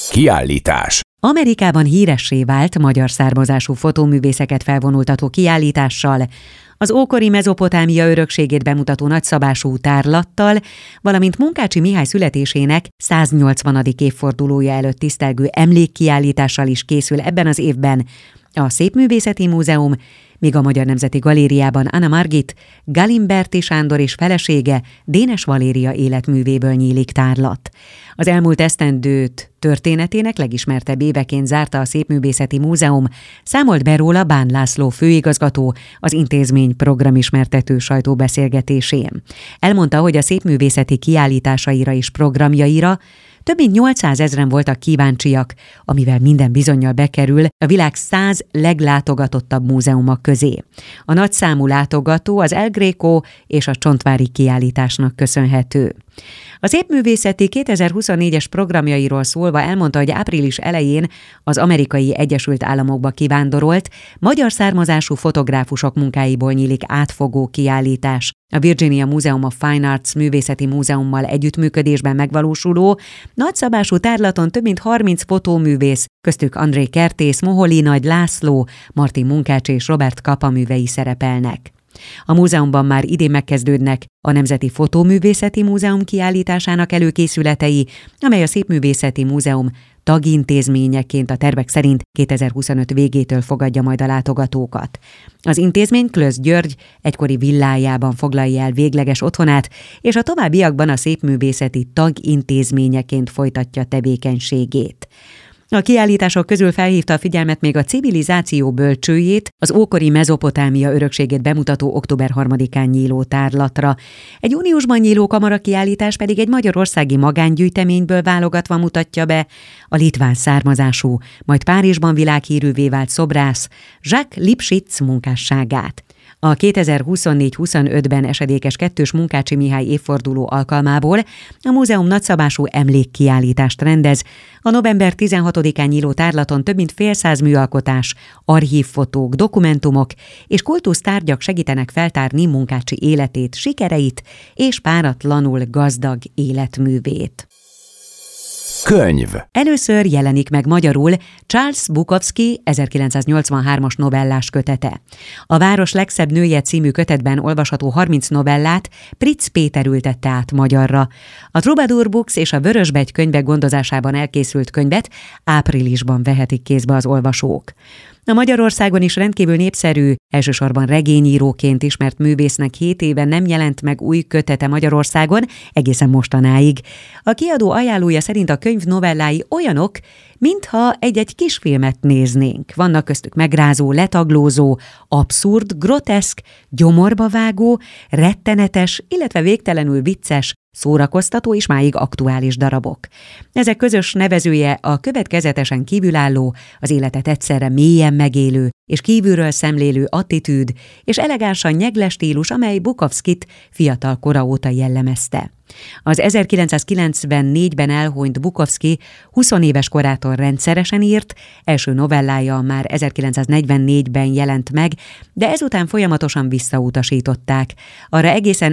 Kiállítás. Amerikában híressé vált magyar származású fotóművészeket felvonultató kiállítással, az ókori Mezopotámia örökségét bemutató nagyszabású tárlattal, valamint Munkácsy Mihály születésének 180. évfordulója előtt tisztelgő emlékkiállítással is készül ebben az évben a Szépművészeti Múzeum, míg a Magyar Nemzeti Galériában Anna Margit, Galimberti Sándor és felesége, Dénes Valéria életművéből nyílik tárlat. Az elmúlt esztendőt történetének legismertebb éveként zárta a Szépművészeti Múzeum, számolt be róla Bán László főigazgató az intézmény programismertető sajtóbeszélgetésén. Elmondta, hogy a szépművészeti kiállításaira és programjaira több mint 800 000 voltak kíváncsiak, amivel minden bizonnyal bekerül a világ 100 leglátogatottabb múzeumok közé. A nagyszámú látogató az El Greco és a Csontvári kiállításnak köszönhető. A Szépművészeti 2024-es programjairól szólva elmondta, hogy április elején az Amerikai Egyesült Államokba kivándorolt, magyar származású fotográfusok munkáiból nyílik átfogó kiállítás. A Virginia Museum of Fine Arts művészeti múzeummal együttműködésben megvalósuló nagyszabású tárlaton több mint 30 fotóművész, köztük André Kertész, Moholi Nagy László, Martin Munkácsy és Robert Capa művei szerepelnek. A múzeumban már idén megkezdődnek a Nemzeti Fotóművészeti Múzeum kiállításának előkészületei, amely a Szépművészeti Múzeum tagintézményeként a tervek szerint 2025 végétől fogadja majd a látogatókat. Az intézmény Klösz György egykori villájában foglalja el végleges otthonát, és a továbbiakban a szépművészeti tagintézményeként folytatja tevékenységét. A kiállítások közül felhívta a figyelmet még a civilizáció bölcsőjét, az ókori Mezopotámia örökségét bemutató október 3-án nyíló tárlatra. Egy júniusban nyíló kamarakiállítás pedig egy magyarországi magángyűjteményből válogatva mutatja be a litván származású, majd Párizsban világhírűvé vált szobrász Jacques Lipchitz munkásságát. A 2024-25-ben esedékes kettős Munkácsy Mihály évforduló alkalmából a múzeum nagyszabású emlékkiállítást rendez. A november 16-án nyíló tárlaton több mint fél száz műalkotás, archívfotók, dokumentumok és kultusztárgyak segítenek feltárni Munkácsy életét, sikereit és páratlanul gazdag életművét. Könyv. Először jelenik meg magyarul Charles Bukowski 1983-as novellás kötete. A Város legszebb nője című kötetben olvasható 30 novellát Pritz Péter ültette át magyarra. A Troubadour Books és a Vörösbegy könyvek gondozásában elkészült könyvet áprilisban vehetik kézbe az olvasók. A Magyarországon is rendkívül népszerű, elsősorban regényíróként ismert művésznek 7 éve nem jelent meg új kötete Magyarországon, egészen mostanáig. A kiadó ajánlója szerint a könyv novellái olyanok, mintha egy-egy kisfilmet néznénk. Vannak köztük megrázó, letaglózó, abszurd, groteszk, gyomorba vágó, rettenetes, illetve végtelenül vicces, szórakoztató és máig aktuális darabok. Ezek közös nevezője a következetesen kívülálló, az életet egyszerre mélyen megélő és kívülről szemlélő attitűd és elegánsan nyegle stílus, amely Bukowskit fiatal kora óta jellemezte. Az 1994-ben elhunyt Bukowski 20 éves korától rendszeresen írt, első novellája már 1944-ben jelent meg, de ezután folyamatosan visszautasították. Arra egészen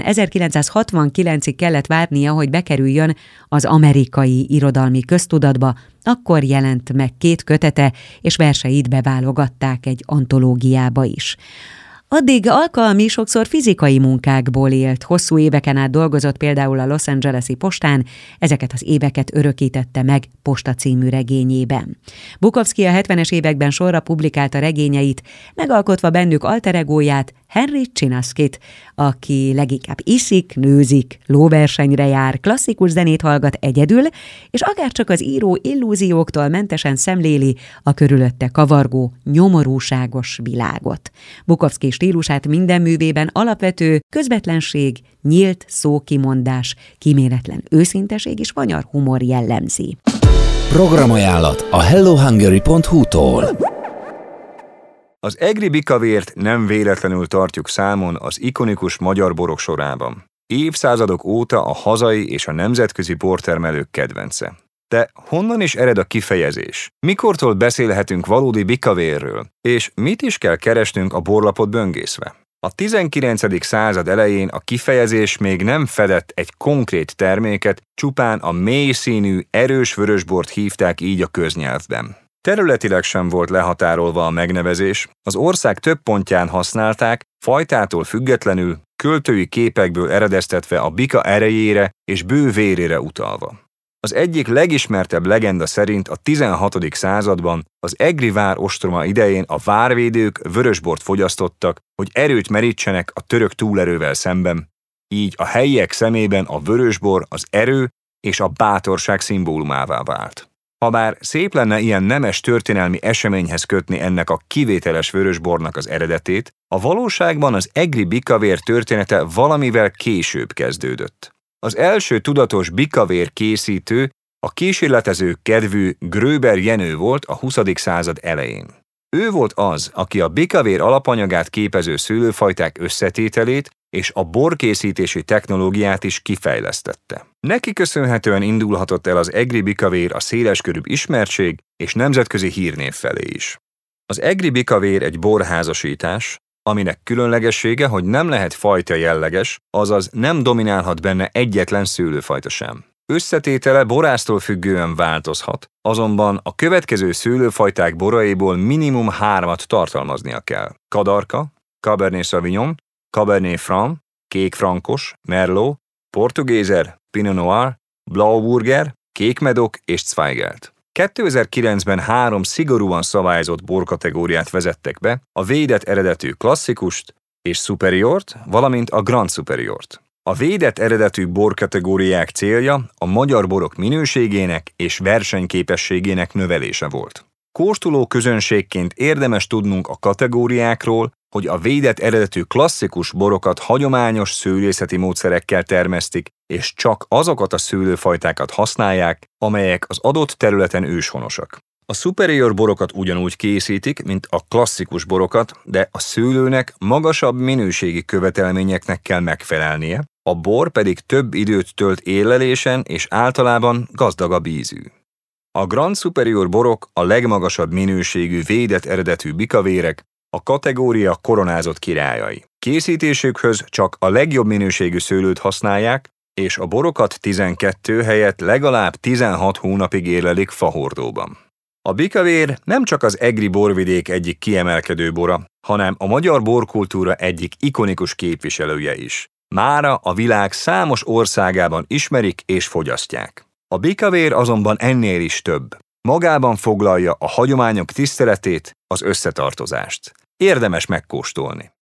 1969-ig kellett várnia, hogy bekerüljön az amerikai irodalmi köztudatba, akkor jelent meg 2 kötete, és verseit beválogatták egy antológiába is. Addig alkalmi, sokszor fizikai munkákból élt, hosszú éveken át dolgozott például a Los Angeles-i postán, ezeket az éveket örökítette meg Posta című regényében. Bukowski a 70-es években sorra publikálta regényeit, megalkotva bennük alter egóját, Henry Chinaskit, aki leginkább iszik, nőzik, lóversenyre jár, klasszikus zenét hallgat egyedül, és akárcsak az író illúzióktól mentesen szemléli a körülötte kavargó, nyomorúságos világot. Bukowski stílusát minden művében alapvető közvetlenség, nyílt szókimondás, kíméletlen őszinteség és vanyar humor jellemzi. Programajánlat a hellohungary.hu-tól. Az egri bikavért nem véletlenül tartjuk számon az ikonikus magyar borok sorában. Évszázadok óta a hazai és a nemzetközi bortermelők kedvence. De honnan is ered a kifejezés? Mikortól beszélhetünk valódi bikavérről? És mit is kell keresnünk a borlapot böngészve? A 19. század elején a kifejezés még nem fedett egy konkrét terméket, csupán a mély színű, erős vörösbort hívták így a köznyelvben. Területileg sem volt lehatárolva a megnevezés, az ország több pontján használták, fajtától függetlenül, költői képekből eredeztetve a bika erejére és bő vérére utalva. Az egyik legismertebb legenda szerint a 16. században az egri vár ostroma idején a várvédők vörösbort fogyasztottak, hogy erőt merítsenek a török túlerővel szemben, így a helyiek szemében a vörösbor az erő és a bátorság szimbólumává vált. Habár szép lenne ilyen nemes történelmi eseményhez kötni ennek a kivételes vörösbornak az eredetét, a valóságban az egri bikavér története valamivel később kezdődött. Az első tudatos bikavér készítő, a kísérletező kedvű Gröber Jenő volt a 20. század elején. Ő volt az, aki a bikavér alapanyagát képező szőlőfajták összetételét és a borkészítési technológiát is kifejlesztette. Neki köszönhetően indulhatott el az egri bikavér a széleskörűbb ismertség és nemzetközi hírnév felé is. Az egri bikavér egy borházasítás, aminek különlegessége, hogy nem lehet fajta jelleges, azaz nem dominálhat benne egyetlen szőlőfajta sem. Összetétele borásztól függően változhat, azonban a következő szőlőfajták boraiból minimum 3-at tartalmaznia kell. Kadarka, Cabernet Sauvignon, Cabernet Franc, kékfrankos, Merlot, portugézer, Pinot Noir, Blauburger, kékmedok és Zweigelt. 2009-ben 3 szigorúan szabályozott borkategóriát vezettek be, a védett eredetű klasszikust és superiort, valamint a Grand Superiort. A védett eredetű borkategóriák célja a magyar borok minőségének és versenyképességének növelése volt. Kóstoló közönségként érdemes tudnunk a kategóriákról, hogy a védett eredetű klasszikus borokat hagyományos szőlészeti módszerekkel termesztik, és csak azokat a szőlőfajtákat használják, amelyek az adott területen őshonosak. A superior borokat ugyanúgy készítik, mint a klasszikus borokat, de a szőlőnek magasabb minőségi követelményeknek kell megfelelnie, a bor pedig több időt tölt élelésen és általában gazdagabb ízű. A Grand Superior borok a legmagasabb minőségű védett eredetű bikavérek, a kategória koronázott királyai. Készítésükhöz csak a legjobb minőségű szőlőt használják, és a borokat 12 helyett legalább 16 hónapig érlelik fahordóban. A bikavér nem csak az egri borvidék egyik kiemelkedő bora, hanem a magyar borkultúra egyik ikonikus képviselője is. Mára a világ számos országában ismerik és fogyasztják. A bikavér azonban ennél is több. Magában foglalja a hagyományok tiszteletét, az összetartozást. Érdemes megkóstolni.